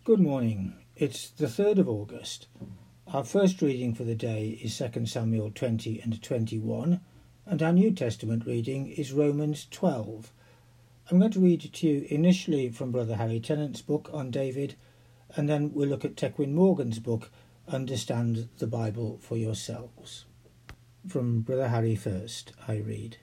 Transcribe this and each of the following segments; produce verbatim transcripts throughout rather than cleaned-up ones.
Good morning. It's the third of August. Our first reading for the day is Second Samuel twenty and twenty-one, and our New Testament reading is Romans twelve. I'm going to read to you initially from Brother Harry Tennant's book on David, and then we'll look at Tequin Morgan's book, Understand the Bible for Yourselves. From Brother Harry first, I read.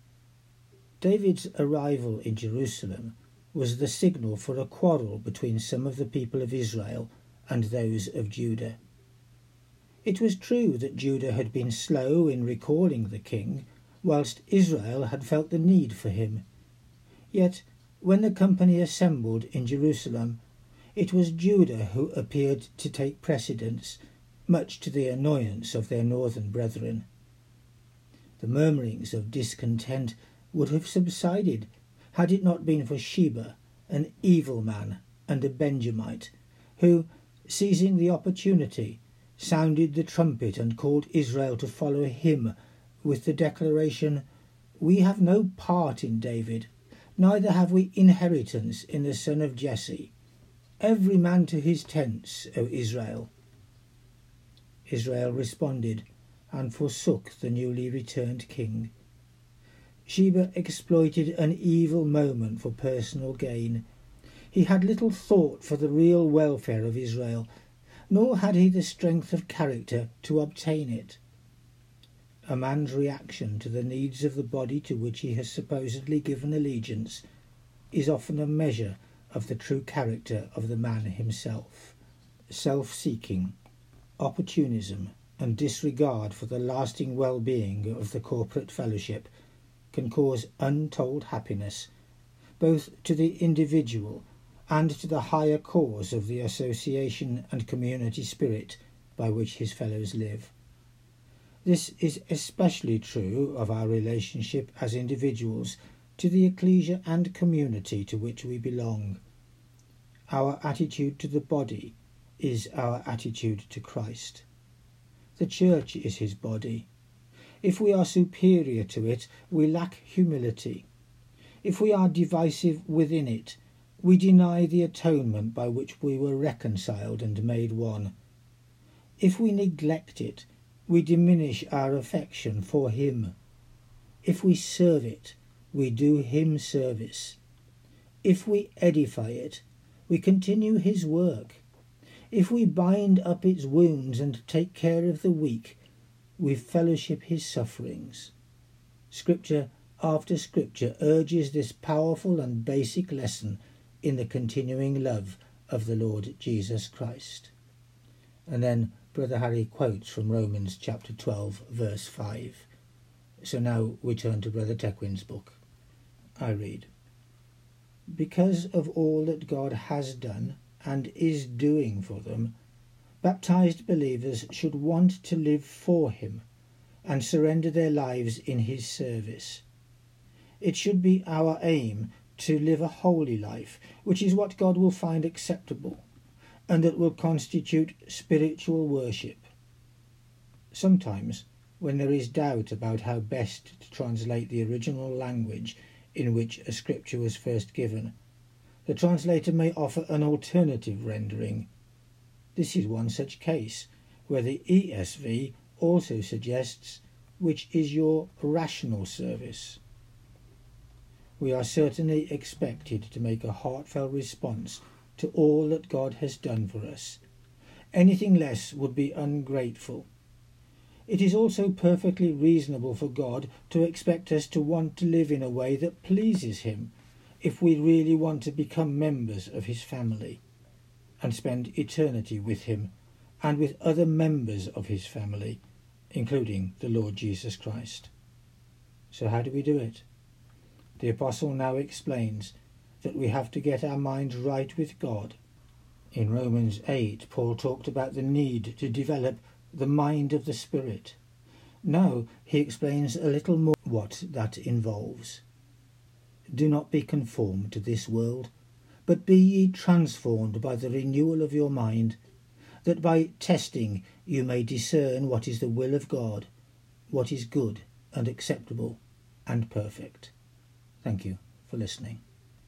David's arrival in Jerusalem was the signal for a quarrel between some of the people of Israel and those of Judah. It was true that Judah had been slow in recalling the king, whilst Israel had felt the need for him. Yet, when the company assembled in Jerusalem, it was Judah who appeared to take precedence, much to the annoyance of their northern brethren. The murmurings of discontent would have subsided had it not been for Sheba, an evil man and a Benjamite, who, seizing the opportunity, sounded the trumpet and called Israel to follow him with the declaration, "We have no part in David, neither have we inheritance in the son of Jesse. Every man to his tents, O Israel." Israel responded and forsook the newly returned king. Sheba exploited an evil moment for personal gain. He had little thought for the real welfare of Israel, nor had he the strength of character to obtain it. A man's reaction to the needs of the body to which he has supposedly given allegiance is often a measure of the true character of the man himself. Self-seeking, opportunism, and disregard for the lasting well-being of the corporate fellowship can cause untold happiness, both to the individual and to the higher cause of the association and community spirit by which his fellows live. This is especially true of our relationship as individuals to the ecclesia and community to which we belong. Our attitude to the body is our attitude to Christ. The church is his body. If we are superior to it, we lack humility. If we are divisive within it, we deny the atonement by which we were reconciled and made one. If we neglect it, we diminish our affection for him. If we serve it, we do him service. If we edify it, we continue his work. If we bind up its wounds and take care of the weak, we fellowship his sufferings. Scripture after scripture urges this powerful and basic lesson in the continuing love of the Lord Jesus Christ. And then Brother Harry quotes from Romans chapter twelve, verse five. So now we turn to Brother Tequin's book. I read, "Because of all that God has done and is doing for them, baptized believers should want to live for him and surrender their lives in his service. It should be our aim to live a holy life, which is what God will find acceptable, and that will constitute spiritual worship. Sometimes, when there is doubt about how best to translate the original language in which a scripture was first given, the translator may offer an alternative rendering. This is one such case, where the E S V also suggests, which is your rational service. We are certainly expected to make a heartfelt response to all that God has done for us. Anything less would be ungrateful. It is also perfectly reasonable for God to expect us to want to live in a way that pleases him, if we really want to become members of his family and spend eternity with him and with other members of his family, including the Lord Jesus Christ. So how do we do it? The Apostle now explains that we have to get our minds right with God. In Romans eight, Paul talked about the need to develop the mind of the Spirit. Now he explains a little more what that involves. Do not be conformed to this world, but be ye transformed by the renewal of your mind, that by testing you may discern what is the will of God, what is good and acceptable and perfect. Thank you for listening.